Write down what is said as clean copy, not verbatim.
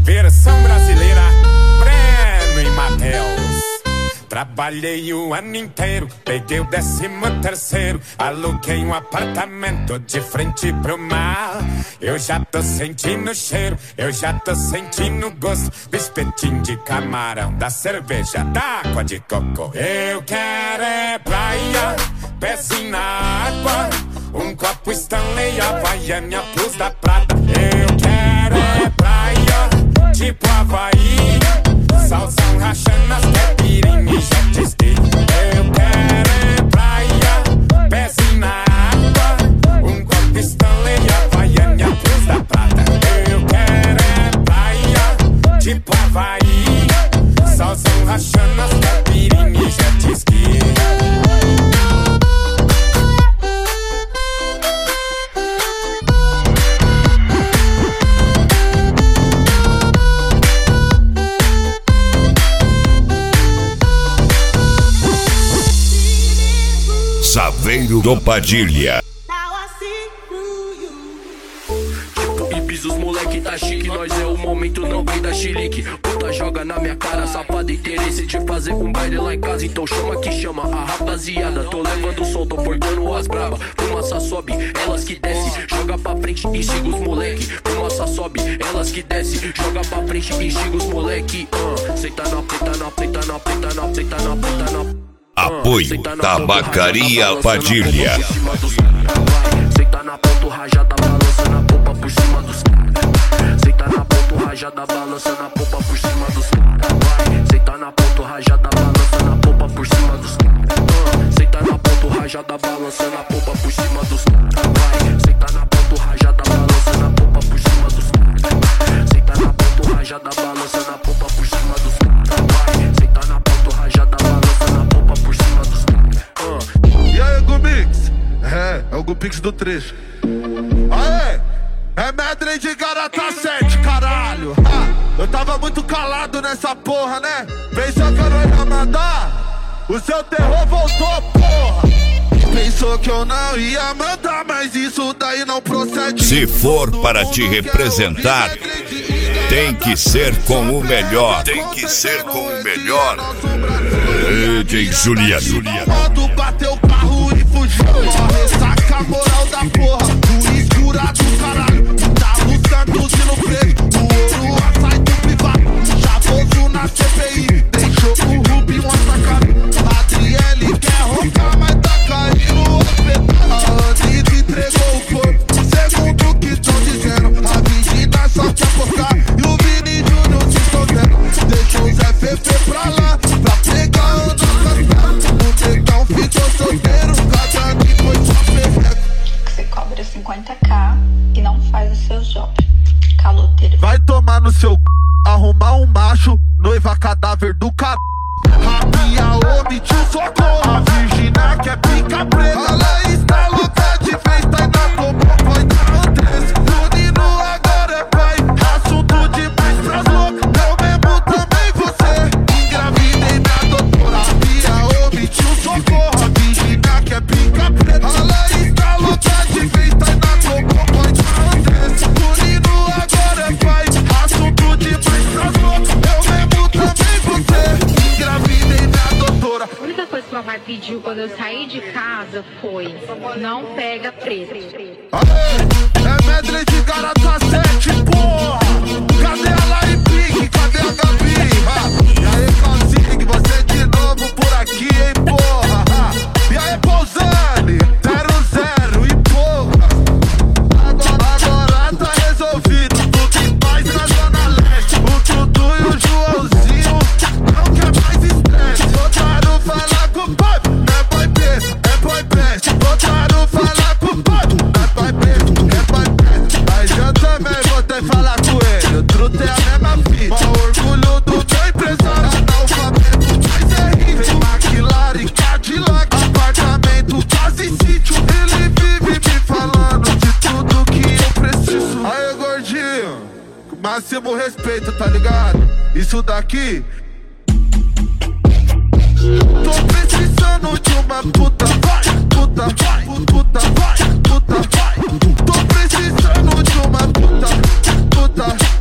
versão brasileira, Breno e Matheus. Trabalhei o ano inteiro, peguei o 13º, aluguei um apartamento de frente pro mar. Eu já tô sentindo o cheiro, eu já tô sentindo o gosto do espetinho de camarão, da cerveja, da água de coco. Eu quero é praia, pezinho na água, um copo Stanley, Havaiana Plus da Prata. Eu quero é praia, tipo Havaí, salzão rachando as caipirinhas e jet ski. Eu quero é praia, pezinho na água, um copo Stanley, Havaiana Plus da Prata. Eu quero é praia, tipo Havaí, salzão rachando as caipirinhas e jet ski. Saveiro do Padilha. E pisa os moleque tá chique, nós é o momento, não vem da chilique. Puta joga na minha cara, safado interesse de fazer um baile lá em casa. Então chama que chama a rapaziada, tô levando o som, tô portando as braba. Fumaça sobe, elas que desce, joga pra frente, instiga os moleque. Fumaça sobe, elas que desce, joga pra frente, instiga os moleque. Senta na preta, na preta, na preta, na preta, na preta, na. Apoio Tabacaria Padilha. Senta na ponta rajada, balança na popa por cima dos caras. Senta na ponta rajada, balança na popa por cima dos caras. Senta na ponta rajada, balança na popa por cima dos caras. Senta na ponta rajada, balança na popa por cima dos caras. Senta na ponta rajada, balança na popa por cima dos caras. Senta na ponta rajada, balança na popa por cima dos caras. Senta na ponta rajada, balança na popa por cima dos caras. E aí, Gumix? É o Gupix do trecho. Aê! É medley de Garota 7, caralho. Eu tava muito calado nessa porra, né? Pensou que eu não ia mandar? O seu terror voltou, porra. Pensou que eu não ia mandar, mas isso daí não procede. Se for para te representar, tem que ser com o melhor. Tem que ser com o melhor. DJ Juliano. Modo bateu o carro e fugiu. Ressaca a moral da porra. O escura do caralho. Tá lutando de no preto. O ouro assai do privado. Chavoso na CPI. Deixou o Rubi uma sacada. Adriele quer roncar, mas tá caindo o hospital. A Anita entregou o corpo. Segundo o que tão dizendo. A Vigina só quer focar. E o Vini Júnior se escondendo. Deixou o Zé Fefe pra lá. Pra pegar o nosso carro. O Negão ficou solteiro. Cada dia foi só perfeito. Você cobra 50k e não faz o seu job. Caloteiro. Vai tomar no seu c... Arrumar um macho. Noiva cadáver do car... Rapinha omitiu socorro. A Virgínia quer pica preta. Ela está louca de vez. Tá na tomou, foi na Andressa. O Nino agora é pai. Assunto demais pras loucas. Eu mesmo também você. Engravidei minha doutora. Rapinha omitiu socorro. A Virgínia quer pica preta. Ela está louca de vez. Tá na tomou, foi na Andressa. O Nino agora é pai. Assunto demais pras loucas. Eu mesmo também você. Engravidei minha doutora. A única coisa que o papai pediu quando eu saí de casa foi: não pega preto. É medley de Garota 7, porra. Cadê a Lari Pig? Cadê a Gabi? E aí, Calcig, você de novo por aqui, hein, porra. E aí, Pousani, 00 e porra. Agora tá resolvido. Tudo em paz na Zona Leste. O Dudu e o Joãozinho não quer mais estresse. Voltaram falar com o pai. Não é boy besta, é boy best. Voltaram falar com o pai. Não é boy besta, é boy best. Mas eu também vou ter que falar com ele. O truto é a mesma fita. Com orgulho do meu empresário. Analfabeto, mas é hit. Tem McLaren, Cadillac, apartamento, casa e sítio. Ele vive me falando de tudo que eu preciso. Aí, gordinho, com máximo respeito, tá ligado? Isso daqui. Tô precisando de uma puta, vai, puta, vai, puta, vai, puta, vai. Tô precisando de uma puta, puta.